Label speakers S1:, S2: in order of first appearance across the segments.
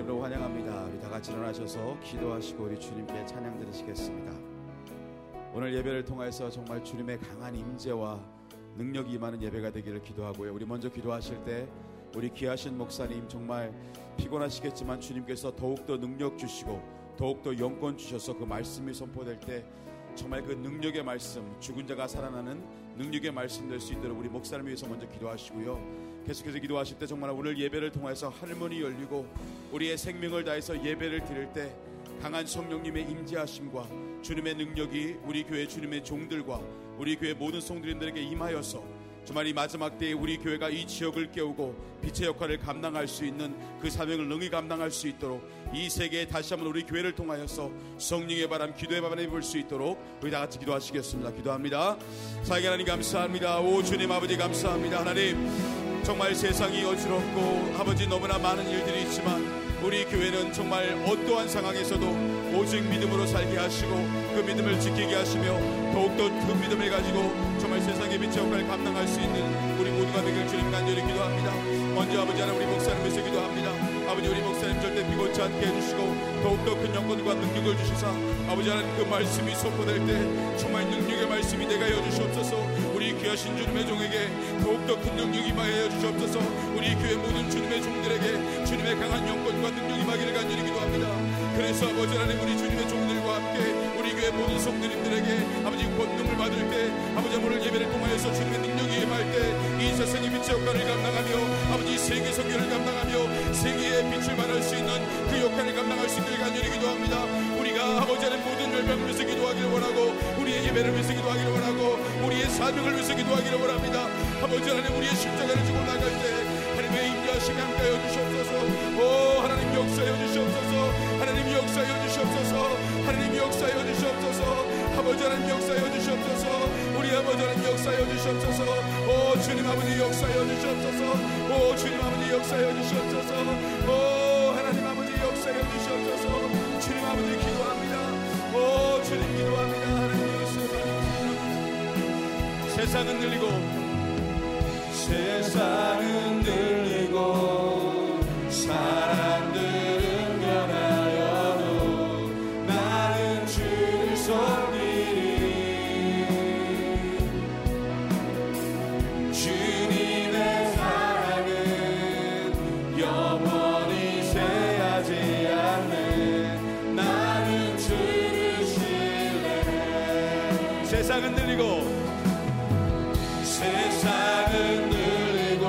S1: 이름으로 환영합니다. 우리 다 같이 일어나셔서 기도하시고 우리 주님께 찬양 드리시겠습니다. 오늘 예배를 통해서 정말 주님의 강한 임재와 능력이 임하는 예배가 되기를 기도하고요. 우리 먼저 기도하실 때 우리 귀하신 목사님 정말 피곤하시겠지만 주님께서 더욱더 능력 주시고 더욱더 영권 주셔서 그 말씀이 선포될 때 정말 그 능력의 말씀, 죽은 자가 살아나는 능력의 말씀 될 수 있도록 우리 목사님을 위해서 먼저 기도하시고요. 계속해서 기도하실 때 정말 오늘 예배를 통해서 하늘문이 열리고 우리의 생명을 다해서 예배를 드릴 때 강한 성령님의 임재하심과 주님의 능력이 우리 교회 주님의 종들과 우리 교회 모든 성도님들에게 임하여서 정말 이 마지막 때에 우리 교회가 이 지역을 깨우고 빛의 역할을 감당할 수 있는 그 사명을 능히 감당할 수 있도록 이 세계에 다시 한번 우리 교회를 통하여서 성령의 바람, 기도의 바람을 입을 수 있도록 우리 다 같이 기도하시겠습니다. 기도합니다. 사랑의 하나님 감사합니다. 오 주님 아버지 감사합니다. 하나님 정말 세상이 어지럽고 아버지 너무나 많은 일들이 있지만 우리 교회는 정말 어떠한 상황에서도 오직 믿음으로 살게 하시고 그 믿음을 지키게 하시며 더욱더 그 믿음을 가지고 정말 세상의 빛의 역할을 감당할 수 있는 우리 모두가 되길 주님 간절히 기도합니다. 먼저 아버지 하나님 우리 목사님을 위해서 기도합니다. 아버지 우리 목사님 절대 비고치 않게 해주시고 더욱더 큰 영권과 능력을 주시사 아버지 하나님 그 말씀이 선포될 때 정말 능력의 말씀이 내가 여주시옵소서. 우리 귀하신 주님의 종에게 더욱더 큰 능력이 임하여 주시옵소서. 우리 교회 모든 주님의 종들에게 주님의 강한 영권과 능력이 임하기를 간절히 기도합니다. 그래서 아버지 하나님 우리 주님의 종들과 함께 우리 교회 모든 성도님들에게 아버지 권능을 받을 때 아버지 오늘 예배를 통하여서 주님의 능력이 임할 때 이 세상의 빛의 역할을 감당하며 아버지 세계 선교를 감당하며 세계의 빛을 발할 수 있는 그 역할을 감당할 수 있기를 간절히 기도합니다. 우리가 아버지 하나님 모든 열방을 위해서 기도하기를 원하고 우리의 예배를 위해서 기도하기를 원하고 우리의 사명을 위해서 기도하기를 원합니다. 아버지 하나님 우리의 십자가를 지고 나갈 때 하나님의 임재하심이 함께하여 주시옵소서. 오 하나님 역사하여 주시옵소서. 하나님 역사하여 주시옵소서. 하나님 역사하여 주시옵소서. 아버지 하나님 역사하여 주시옵소서. 우리 아버지 하나님 역사하여 주시옵소서. 오 주님 아버지 역사하여 주시옵소서. 오 주님 아버지 역사하여 주시옵소서. 오 하나님 아버지 역사하여 주시옵소서. 주님 아버지 기도합니다. 오 주님 기도합니다. 하나님 역사하여 세상은 들리고 세상은 들리고 사람들은 변하여도 나는 주를 섬기리. 주님의 사랑은 영원히 쇠하지 않네. 나는 주를 신뢰해. 세상은 들리고 세상은 들리고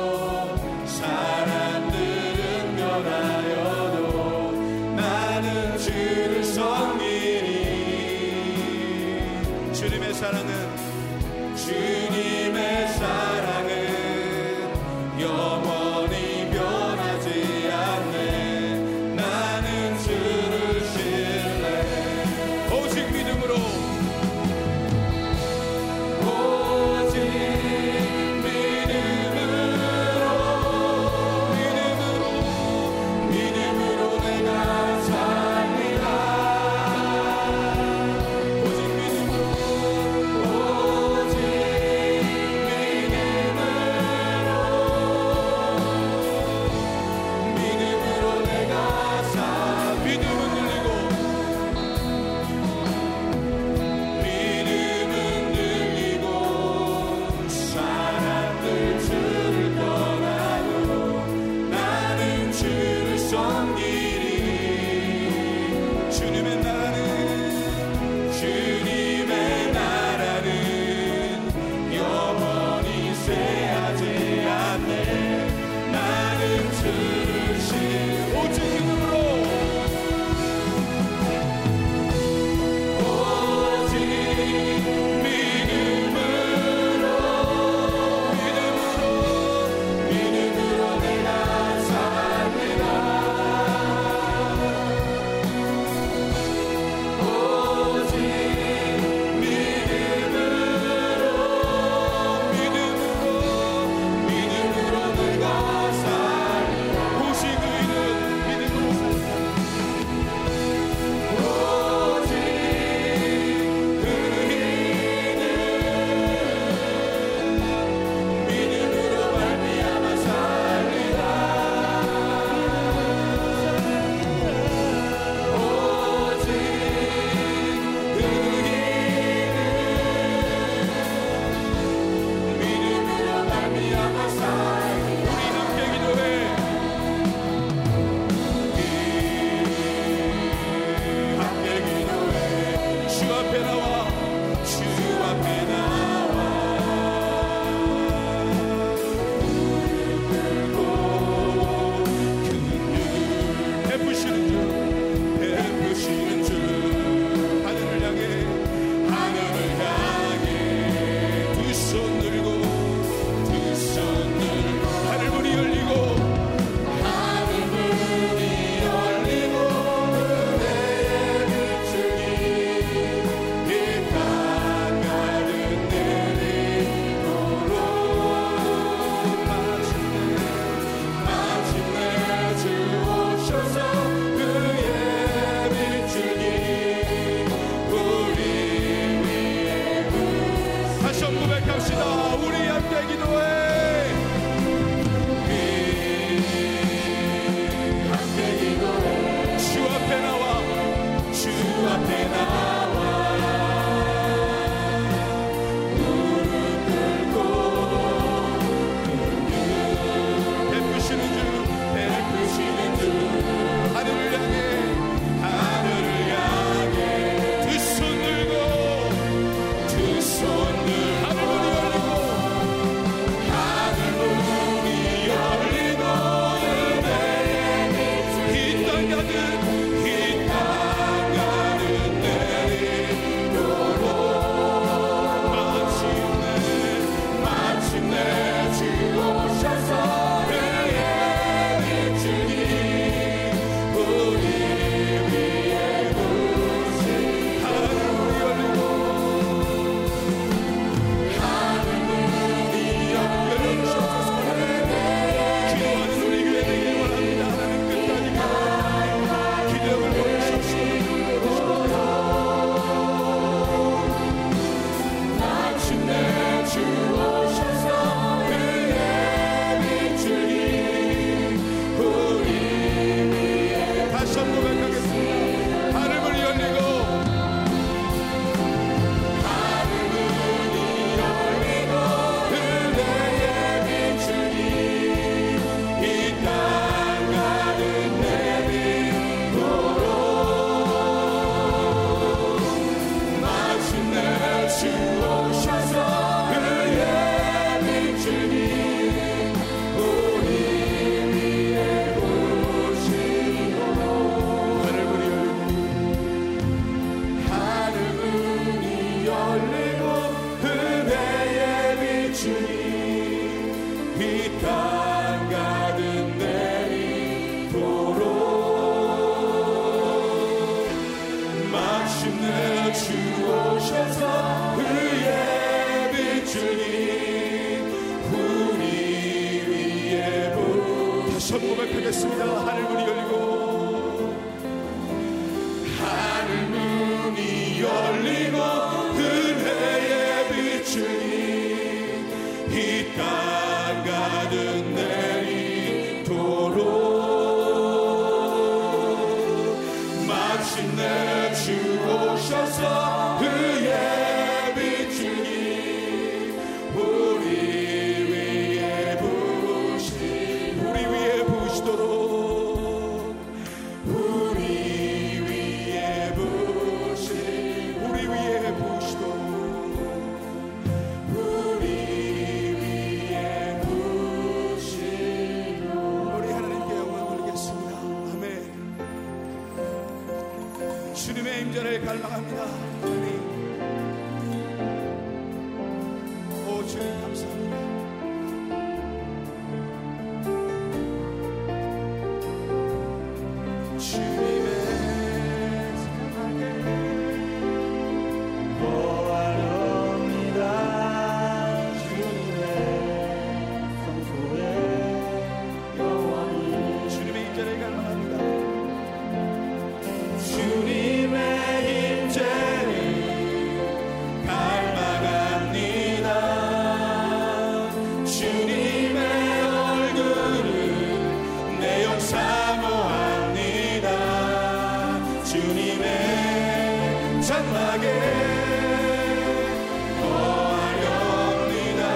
S1: 사람들은 변하여도 나는 주를 섬기리. 주님의 사랑은 영원히 변하지 않네. 나는 주를 신뢰해. 오직 믿음으로 주님의 임재를 갈망합니다. 주님, 오 주님 감사합니다. 주님의 사랑에
S2: 보아렵니다. 주님의 성소에 영원히
S1: 주님의 임재를 갈망합니다.
S2: 주님의 임재를 갈망합니다. 주님의 얼굴을 내 영 사모합니다. 주님의 장막에 거하렵니다.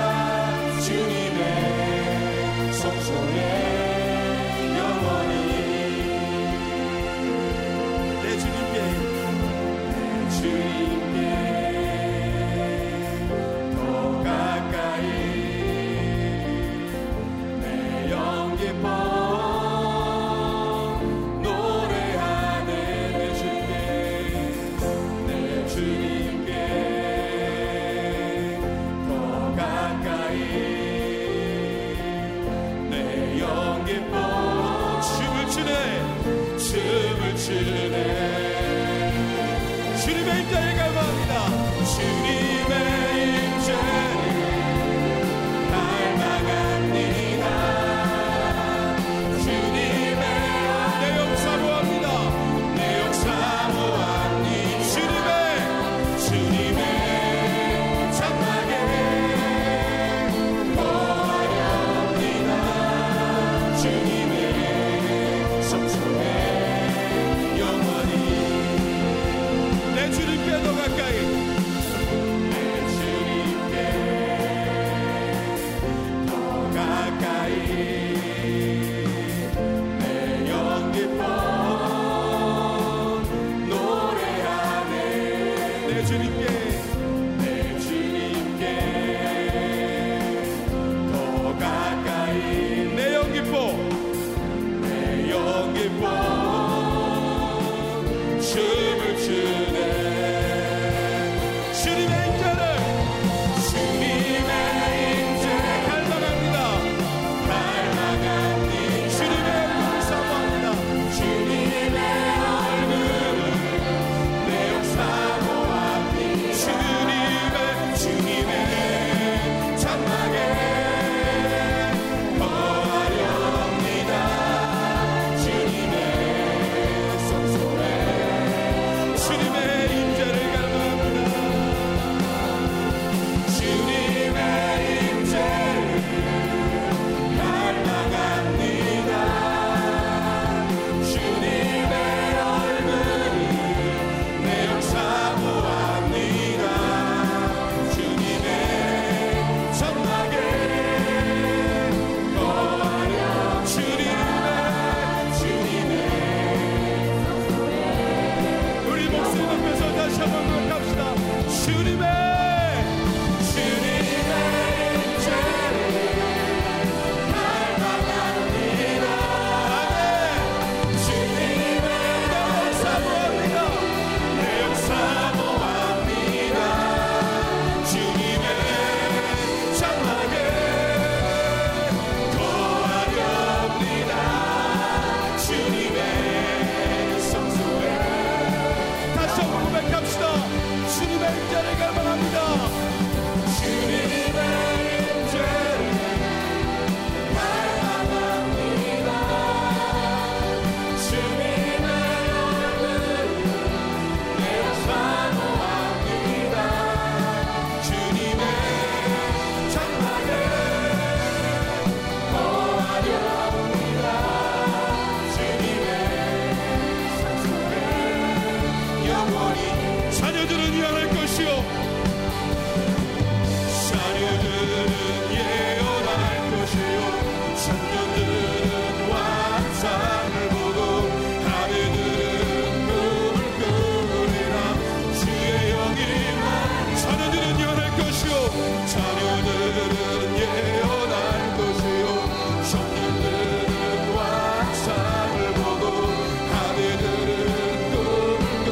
S2: 주님의 성소에 영원히
S1: 내 주님께
S2: 더 가까이 내 영 기뻐 노래하네. 내 주님께 더 가까이 내 영 기뻐
S1: 춤을 추네.
S2: 춤을 추네.
S1: 주님의 임재를 갈망합니다.
S2: 주님의 임재를 갈망합니다. 주님의
S1: 내 영 사모합니다.
S2: 내 영 사모합니다. 주님의 장막에 거하렵니다. 주님의 성소에 영원히
S1: 내 주님께 더 가까이
S2: 내 주님께 더 가까이 내 영 기뻐 노래하네.
S1: 내 주님께
S2: 내 주님께 더 가까이
S1: 내 영 기뻐
S2: 내 영 기뻐 춤을 추네.
S1: 주님의 임재를
S2: 주님의 임재
S1: 갈망합니다.
S2: 갈망합니다.
S1: 주님의 얼굴을 사모합니다.
S2: 주님의 얼굴을 내 영 사모합니다. 주님의 장막에 거하렵니다. 주님의 성소에
S1: 주님의 임재를 갈망합니다.
S2: 주님의 임재를 갈망합니다. 주님의 얼굴을 내 영 사모합니다. 주님의 장막에 거하려 주님의
S1: 우리 목소리 높여서 다시 한번 고백합시다. 주님의
S2: 임재를 갈망합니다. 주님의
S1: 사모합니다.
S2: 내 영 사모합니다. 주님의 장막에 거하렵니다. 주님의 성소에
S1: 다시 한번 고백합시다. 주님의 임재를 갈망합니다.
S2: 주님의 임재를 갈망합니다. 주님의 얼굴을 내 영 사모합니다. 주님의 장막에 거하렵니다. 주님의 성소에 영원히
S1: 자녀들은 위안할 것이요
S2: 자녀들은 예언할 것이요 청년들은 환상을 보고 아내들은 꿈을 꾸리라. 주의 영이
S1: 자녀들은 위안할 것이요
S2: 자녀들은 예언할 것이요 청년들은 환상을 보고 아내들은 꿈을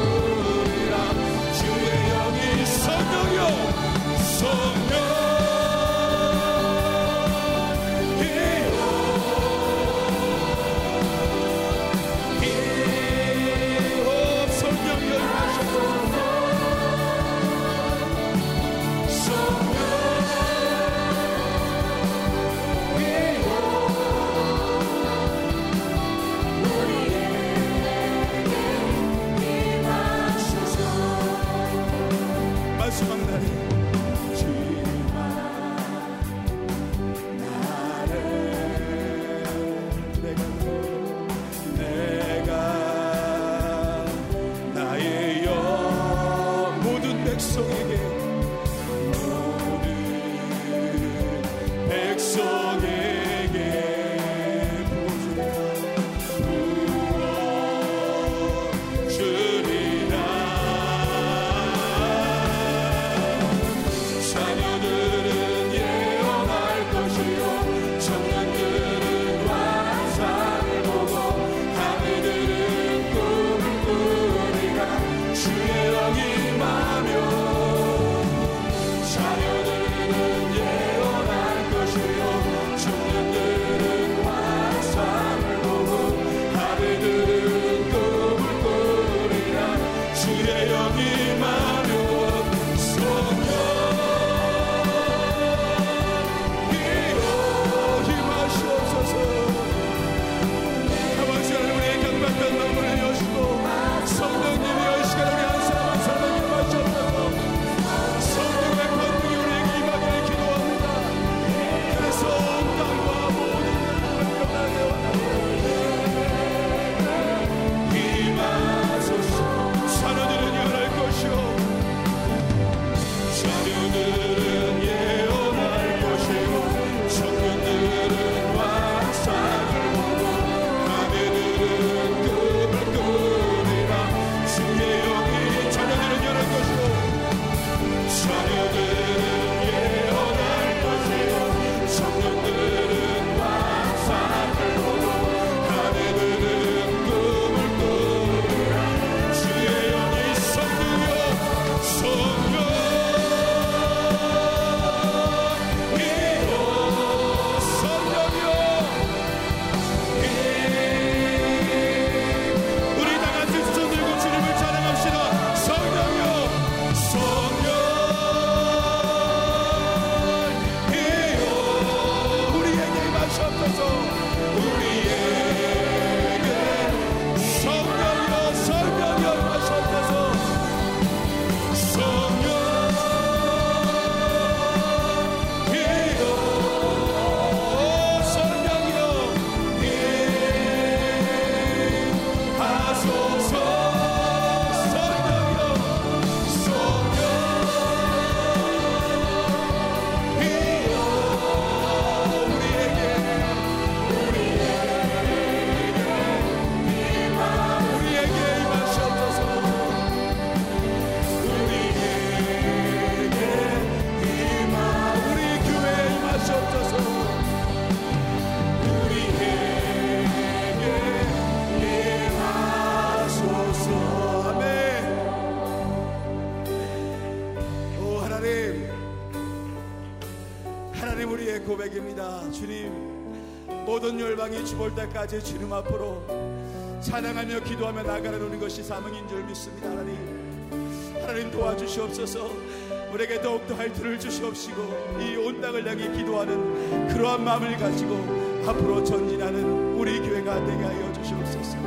S2: 기도합니다. 주님, 모든 열방이 죽을 때까지 주님 앞으로 찬양하며 기도하며 나가려는 것이 사명인 줄 믿습니다. 하나님 도와주시옵소서. 우리에게 더욱더 할투를 주시옵시고 이 온 땅을 향해 기도하는 그러한 마음을 가지고 앞으로 전진하는 우리 교회가 되게 하여 주시옵소서.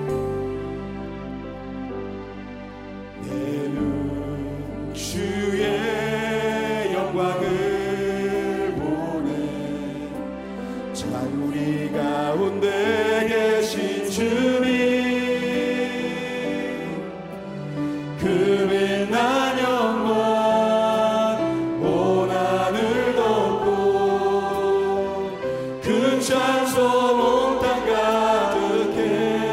S2: 내는 주의 영광을 보내 참 우리 가운데 계신 주님 그 빛난 영광 찬송 온 땅 가득해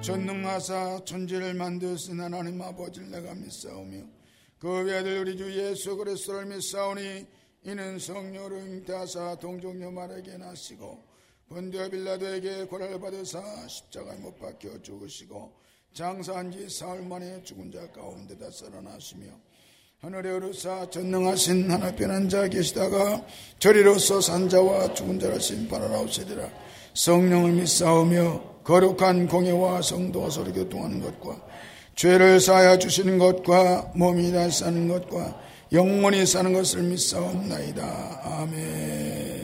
S3: 전능하사 천지를 만드신 하나님 아버지를 내가 믿사오며 그 외아들 우리 주 예수 그리스도를 믿사오니 이는 성령으로 잉태하사 동정녀 마리아에게 나시고 본디오 빌라도에게 고난을 받으사 십자가에 못 박혀 죽으시고 장사한 지 사흘 만에 죽은 자 가운데다 살아나시며 하늘에 오르사 전능하신 하나 변한 자 계시다가 저리로서 산자와 죽은 자를 심판하러 오시리라. 성령을 믿사오며 거룩한 공예와 성도와 서로 교통하는 것과 죄를 사하여 주시는 것과 몸이 다시 사는 것과 영원히 사는 것을 믿사옵나이다. 아멘.